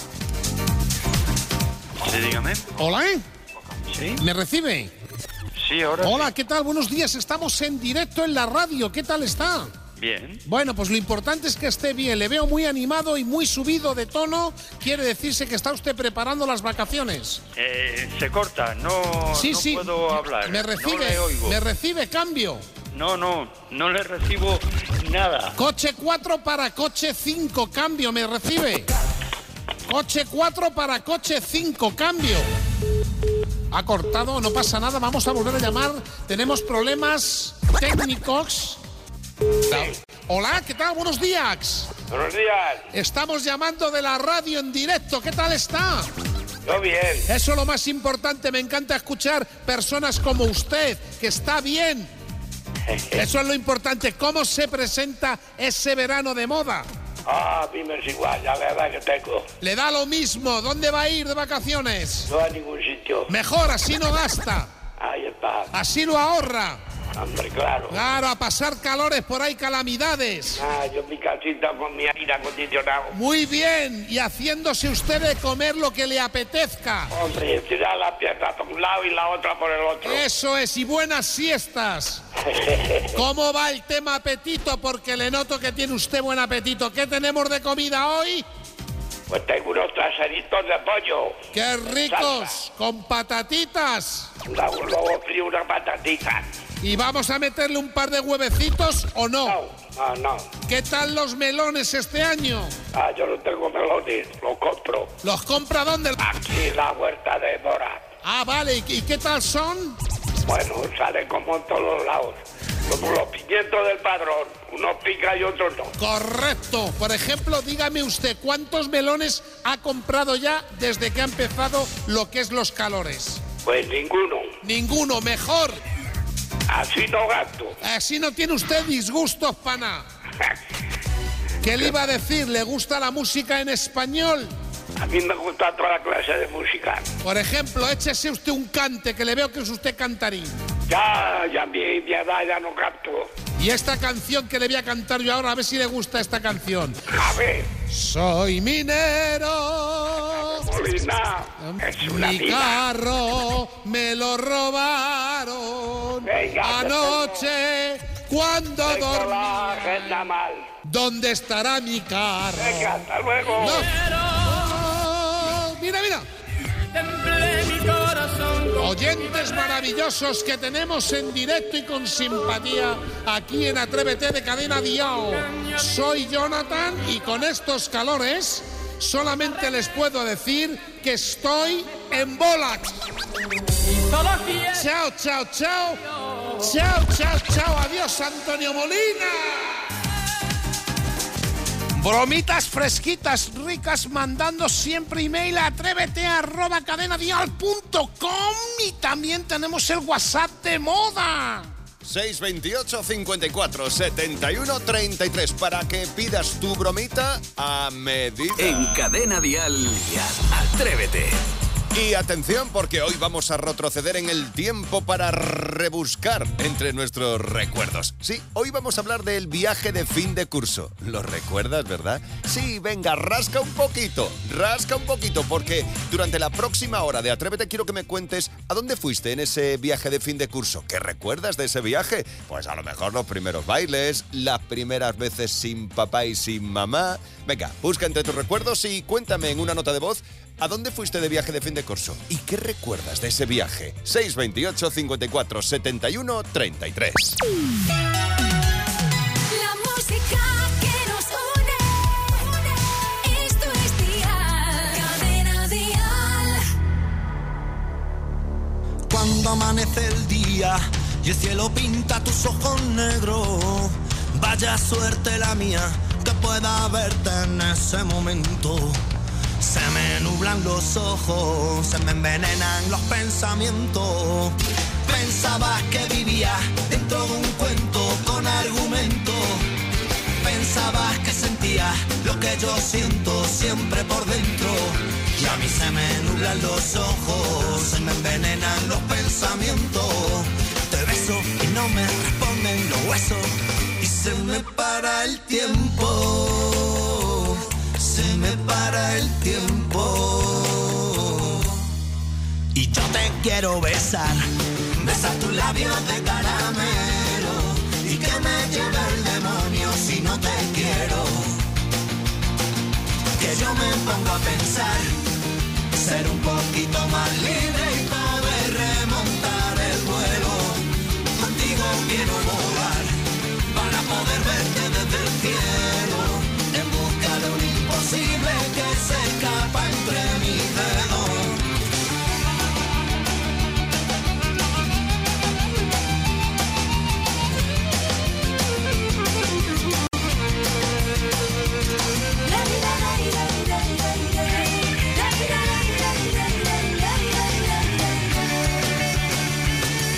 Sí, dígame. Hola. ¿Sí? ¿Me recibe? Sí, ahora Hola, sí. ¿qué tal? Buenos días. Estamos en directo en la radio. ¿Qué tal está? Bien. Bueno, pues lo importante es que esté bien. Le veo muy animado y muy subido de tono. Quiere decirse que está usted preparando las vacaciones. Se corta, no puedo hablar. Me recibe, no le oigo. me recibe cambio. No le recibo nada. Coche 4 para coche 5, cambio, me recibe. Coche 4 para coche 5, cambio. Ha cortado, no pasa nada, vamos a volver a llamar. Tenemos problemas técnicos. Hola, ¿qué tal? Buenos días. Buenos días. Estamos llamando de la radio en directo. ¿Qué tal está? Yo bien. Eso es lo más importante. Me encanta escuchar personas como usted, que está bien. Eso es lo importante. ¿Cómo se presenta ese verano de moda? A mí me es igual, la verdad que tengo. Le da lo mismo. ¿Dónde va a ir de vacaciones? No a ningún sitio. Mejor, así no gasta. Ahí está. Así lo ahorra. Hombre, claro. Claro, a pasar calores por ahí, calamidades. Yo en mi casita con mi aire acondicionado. Muy bien, y haciéndose usted de comer lo que le apetezca. Hombre, tirar la pierna por un lado y la otra por el otro. Eso es, y buenas siestas. ¿Cómo va el tema apetito? Porque le noto que tiene usted buen apetito. ¿Qué tenemos de comida hoy? Pues tengo unos traseritos de pollo. ¡Qué ricos! Con patatitas. Un huevo frío, una patatita. ¿Y vamos a meterle un par de huevecitos o no? No. ¿Qué tal los melones este año? Yo no tengo melones, los compro. ¿Los compra dónde? Aquí en la huerta de Mora. Vale, ¿y qué tal son? Bueno, salen como en todos los lados. Como los pimientos del Padrón. Unos pica y otros no. Correcto. Por ejemplo, dígame usted, ¿cuántos melones ha comprado ya desde que ha empezado lo que es los calores? Pues ninguno. Ninguno, mejor. Así no gasto. Así no tiene usted disgustos para nada. ¿Qué le iba a decir? ¿Le gusta la música en español? A mí me gusta toda la clase de música. Por ejemplo, échese usted un cante, que le veo que es usted cantarín. Ya mi edad ya no canto. Y esta canción que le voy a cantar yo ahora, a ver si le gusta esta canción. A ver. Soy minero. Molina, es una Mi vida. carro me lo robaron. Venga, anoche cuando tengo dormí. la agenda mal. ¿Dónde estará mi carro? Venga, hasta luego. No. Mira. Oyentes maravillosos que tenemos en directo y con simpatía aquí en Atrévete de Cadena Dial. Soy Jonathan y con estos calores solamente les puedo decir que estoy en bolas. Chao. Adiós, Antonio Molina. Bromitas fresquitas, ricas, mandando siempre email a atrévete@cadenadial.com y también tenemos el WhatsApp de moda. 628 54 71 33 para que pidas tu bromita a medida. En Cadena Dial, Atrévete. Y atención, porque hoy vamos a retroceder en el tiempo para rebuscar entre nuestros recuerdos. Sí, hoy vamos a hablar del viaje de fin de curso. ¿Lo recuerdas, verdad? Sí, venga, rasca un poquito, porque durante la próxima hora de Atrévete quiero que me cuentes a dónde fuiste en ese viaje de fin de curso. ¿Qué recuerdas de ese viaje? Pues a lo mejor los primeros bailes, las primeras veces sin papá y sin mamá. Venga, busca entre tus recuerdos y cuéntame en una nota de voz ¿a dónde fuiste de viaje de fin de curso? ¿Y qué recuerdas de ese viaje? 628 54 71 33. La música que nos une. Esto es Dial, Cadena Dial. Cuando amanece el día y el cielo pinta tus ojos negros, vaya suerte la mía que pueda verte en ese momento. Se me nublan los ojos, se me envenenan los pensamientos. Pensabas que vivía dentro de un cuento con argumento. Pensabas que sentía lo que yo siento siempre por dentro. Y a mí se me nublan los ojos, se me envenenan los pensamientos. Te beso y no me responden los huesos y se me para el tiempo. Se me para el tiempo. Y yo te quiero besar, besar tus labios de caramelo y que me lleve el demonio si no te quiero. Que yo me pongo a pensar, ser un poquito más libre y poder remontar el vuelo. Contigo quiero volar para poder verte desde el cielo, en busca de un imposible que se escapa entre mis dedos.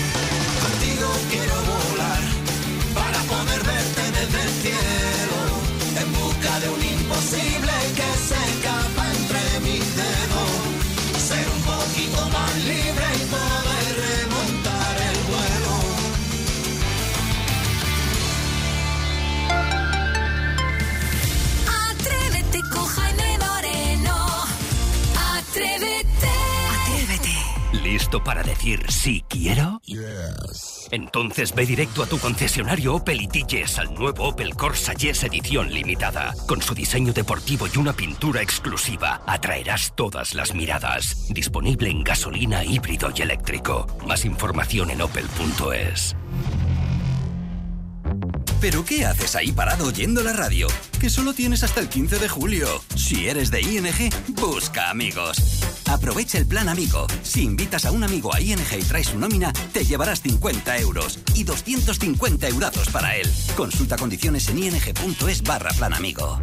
Contigo quiero volar para poder verte desde el cielo, listo para decir sí quiero? Entonces ve directo a tu concesionario Opel y dices al nuevo Opel Corsa Yes edición limitada. Con su diseño deportivo y una pintura exclusiva, atraerás todas las miradas. Disponible en gasolina, híbrido y eléctrico. Más información en opel.es. ¿Pero qué haces ahí parado oyendo la radio? Que solo tienes hasta el 15 de julio. Si eres de ING, busca amigos. Aprovecha el plan Amigo. Si invitas a un amigo a ING y traes su nómina, te llevarás 50 euros y 250 eurazos para él. Consulta condiciones en ing.es/plan Amigo.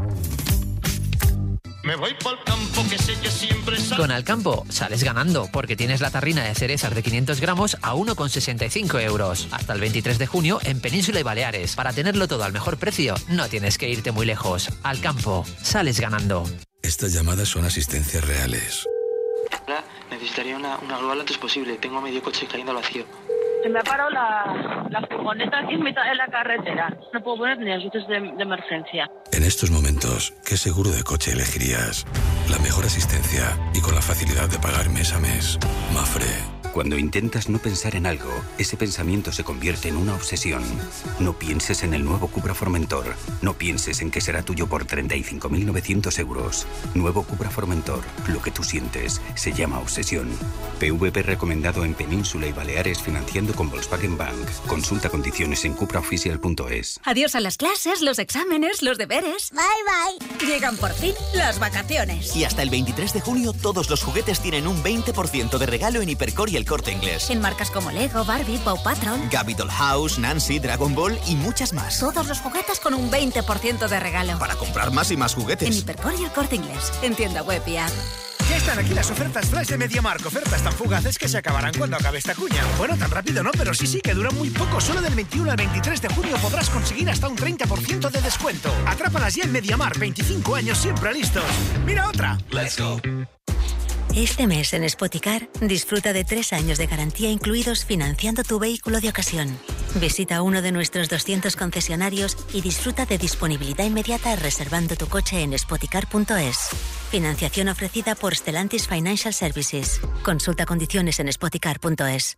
Me voy pa'l campo, que sé que siempre sale. Con Alcampo sales ganando porque tienes la tarrina de cerezas de 500 gramos a 1,65 euros. Hasta el 23 de junio en Península y Baleares. Para tenerlo todo al mejor precio, no tienes que irte muy lejos. Alcampo, sales ganando. Estas llamadas son asistencias reales. Hola, necesitaría una grúa lo antes posible. Tengo medio coche cayendo al vacío. Se me ha parado la furgoneta aquí en mitad de la carretera. No puedo poner ni las luces de emergencia. En estos momentos, ¿qué seguro de coche elegirías? La mejor asistencia y con la facilidad de pagar mes a mes. Mafre. Cuando intentas no pensar en algo, ese pensamiento se convierte en una obsesión. No pienses en el nuevo Cupra Formentor. No pienses en que será tuyo por 35.900 euros. Nuevo Cupra Formentor. Lo que tú sientes se llama obsesión. PVP recomendado en Península y Baleares financiando con Volkswagen Bank. Consulta condiciones en cupraoficial.es. Adiós a las clases, los exámenes, los deberes. Bye, bye. Llegan por fin las vacaciones. Y hasta el 23 de junio todos los juguetes tienen un 20% de regalo en Hipercor y El Corte Inglés. En marcas como Lego, Barbie, Paw Patrol, Gabby Dollhouse, Nancy, Dragon Ball y muchas más. Todos los juguetes con un 20% de regalo. Para comprar más y más juguetes. En Hipercor y El Corte Inglés. En tienda web y app. Ya están aquí las ofertas flash de MediaMarkt. Ofertas tan fugaces que se acabarán cuando acabe esta cuña. Bueno, tan rápido no, pero sí, que duran muy poco. Solo del 21 al 23 de junio podrás conseguir hasta un 30% de descuento. Atrápalas ya en MediaMarkt. 25 años siempre listos. ¡Mira otra! ¡Let's go! Este mes en Spoticar disfruta de 3 años de garantía incluidos financiando tu vehículo de ocasión. Visita uno de nuestros 200 concesionarios y disfruta de disponibilidad inmediata reservando tu coche en spoticar.es. Financiación ofrecida por Stellantis Financial Services. Consulta condiciones en spoticar.es.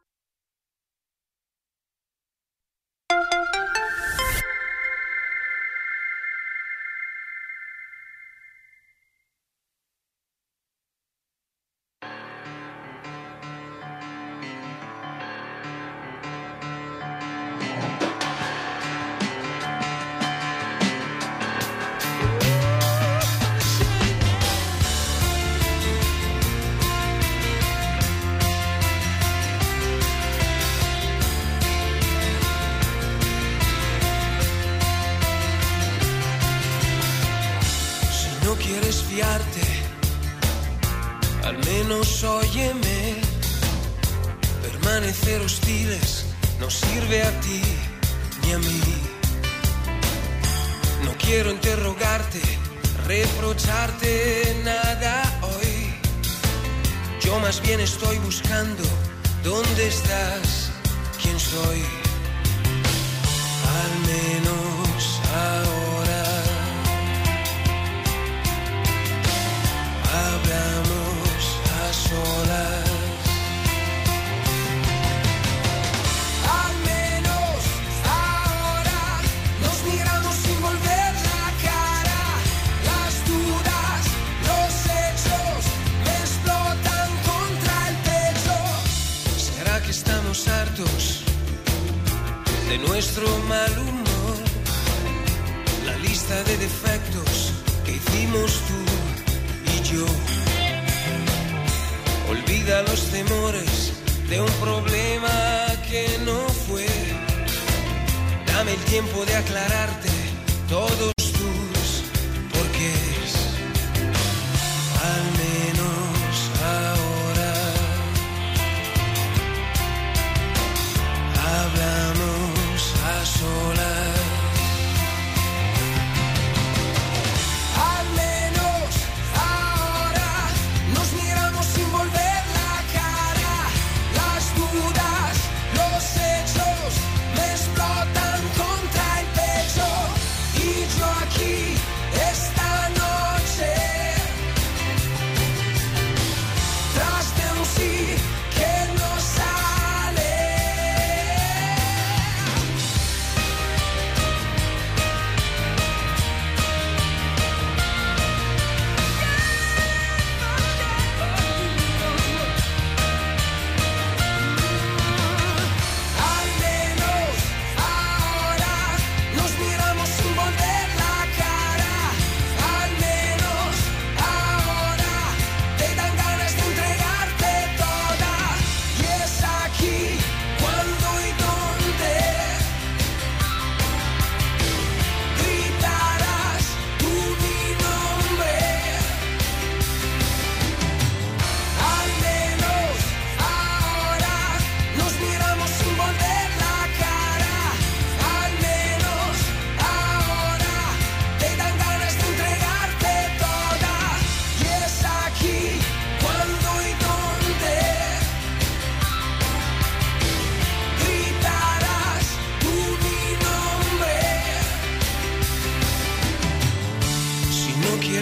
Al menos óyeme. Permanecer hostiles no sirve a ti ni a mí. No quiero interrogarte, reprocharte nada hoy. Yo más bien estoy buscando dónde estás, quién soy. Al menos ahora hablamos a solas. Al menos ahora nos miramos sin volver la cara. Las dudas, los hechos me explotan contra el pecho. ¿Será que estamos hartos de nuestro mal humor? La lista de defectos que hicimos tú y yo. Olvida los temores de un problema que no fue. Dame el tiempo de aclararte todos tus porqués. Al menos ahora hablamos a solas. Al menos ahora nos miramos sin volver la cara. Las dudas, los hechos me explotan contra el pecho.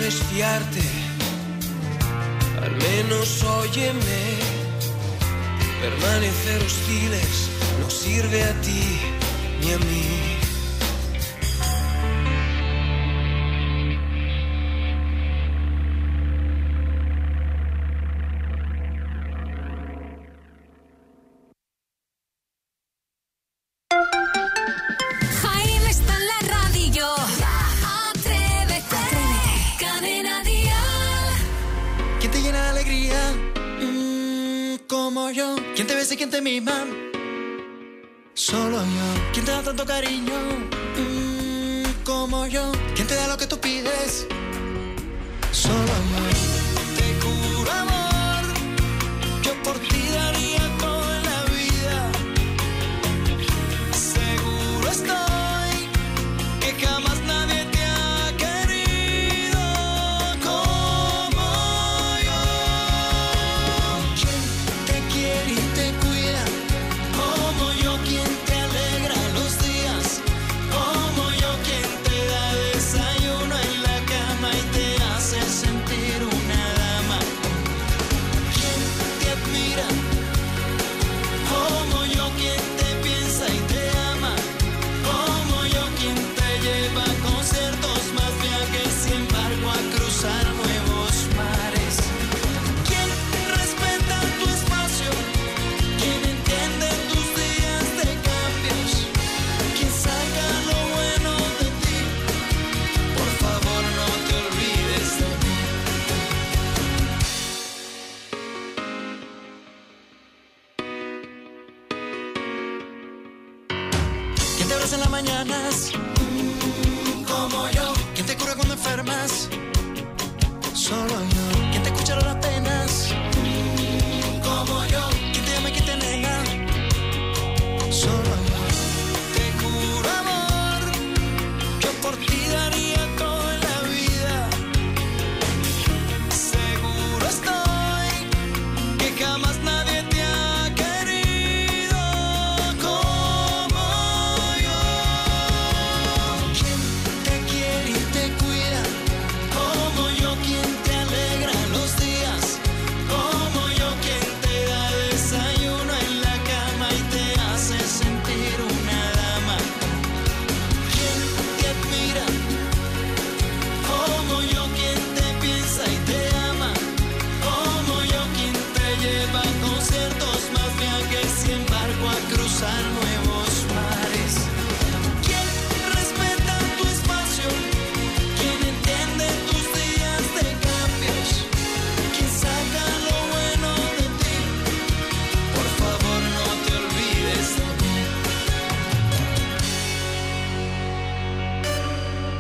quieres fiarte, al menos óyeme. Permanecer hostiles no sirve a ti ni a mí. Jaime está en la radio. Atrévete. Cadena Dial. ¿Quién te llena de alegría? Como yo. ¿Quién te besa y quién te mima? Solo yo. ¿Quién te da tanto cariño? Como yo. ¿Quién te da lo que tú pides? Solo yo. Te juro, amor, yo por ti daría